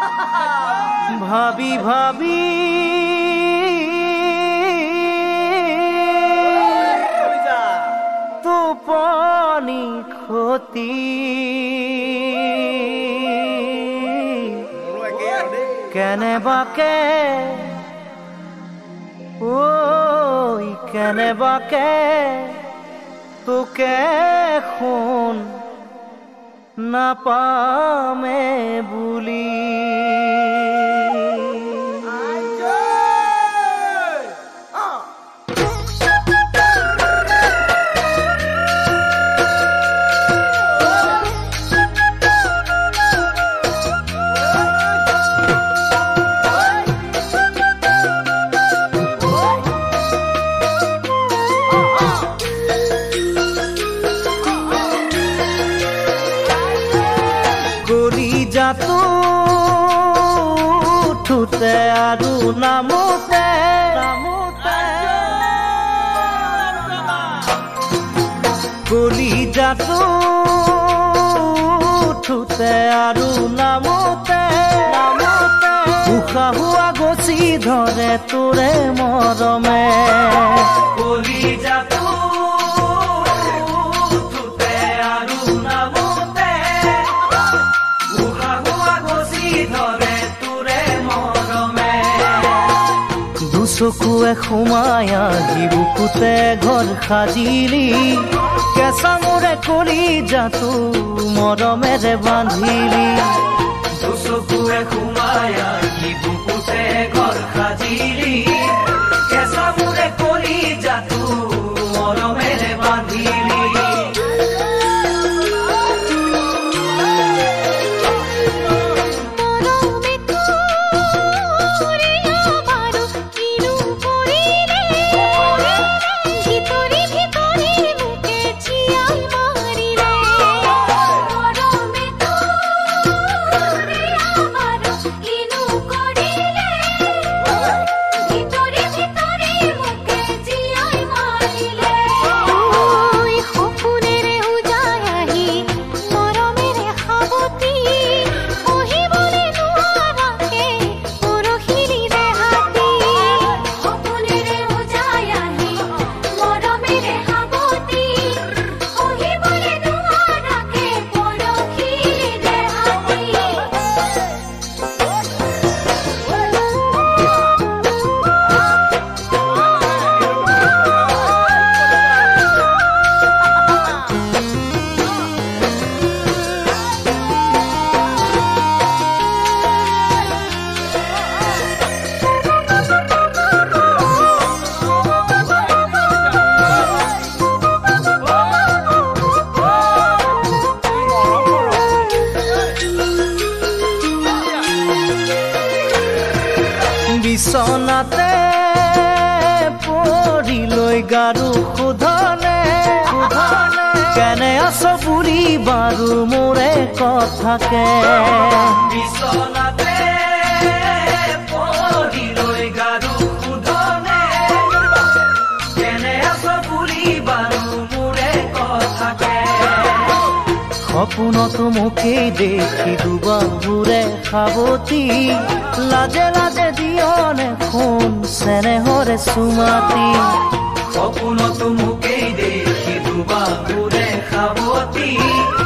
ভাবি ভাবি টোপনি ক্ষতি কেনেবাকে কেনেবাকে তোকে শুন নাপামে বুলি যাতো উঠোতে আৰু নামোতে গলি যাতো উঠোতে আৰু নামোতে উশাহ হোৱা গছি ধৰে তোৰে মৰমে গলি যাতো চকুৱে সোমাই আহি বুকুতে ঘৰ সাজিলি কেঁচা মোৰে কৰি যাতো মৰমেৰে বান্ধিলি চকুৱে সোমাই আহি বুকুতে ঘৰ সাজিলি কেঁচা মোৰে কৰি যাতো মৰমেৰে বান্ধিলি বিছনাতে পৰি লৈ গাৰু শুধনে কেনে আছ বুঢ়ী বাৰু মোৰে কথাকে বিছনাতে পৰি লৈ গাৰু শুধনে কেনে আছ বুঢ়ী বাৰু মোৰে কথাকে সপোনতো মোকেই দেখি দুবাহুৰে সাৱতি লাজে লাজে দিয়নে শুন চেনেহৰে চুমাতি সপোনতো মোকেই দেখি দুবাহুৰে সাৱতি